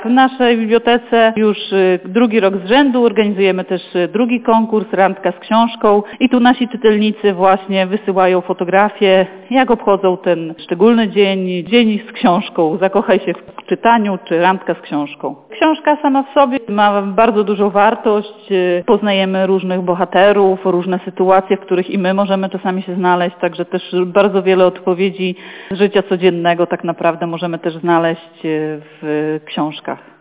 W naszej bibliotece już drugi rok z rzędu organizujemy też drugi konkurs Randka z książką i tu nasi czytelnicy właśnie wysyłają fotografie, jak obchodzą ten szczególny dzień, dzień z książką, zakochaj się w czytaniu czy randka z książką. Książka sama w sobie ma bardzo dużą wartość, poznajemy różnych bohaterów, różne sytuacje, w których i my możemy czasami się znaleźć, także też bardzo wiele odpowiedzi z życia codziennego tak naprawdę możemy też znaleźć w książkach.